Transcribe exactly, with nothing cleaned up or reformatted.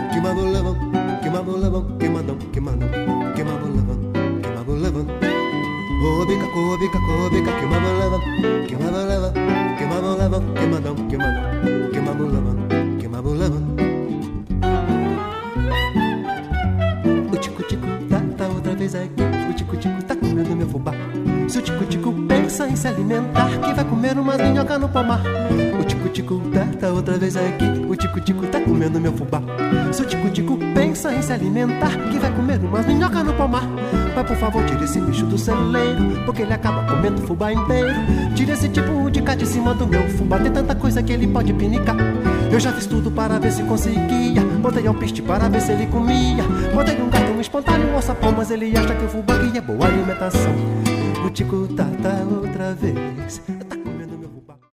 queimado levando, queimado levando, queimadão, queimadão, queimado levando, queimado levando. Cobica, cobica, cobica, queimado levando, queimado levando, queimado levando, queimadão, queimadão, queimado levando, queimado levando. O tico-tico tá, tá outra vez aqui. O tico-tico tá comendo meu fubá. Se o tico-tico pensa em se alimentar, que vai comer umas minhoca no pomar. O tico-tico tá, tá outra vez aqui. O tico-tico tá comendo meu fubá. Se o tico-tico pensa em se alimentar, que vai comer umas minhoca no pomar. Mas por favor tire esse bicho do celeiro, porque ele acaba comendo o fubá inteiro. Tire esse tipo de cá de cima do meu fubá. Tem tanta coisa que ele pode pinicar. Eu já fiz tudo para ver se conseguia. Botei alpiste para ver se ele comia. Botei um gato, um espantalho, um alçapão, mas ele acha que o fubá que é boa alimentação. O tico tá, tá outra vez,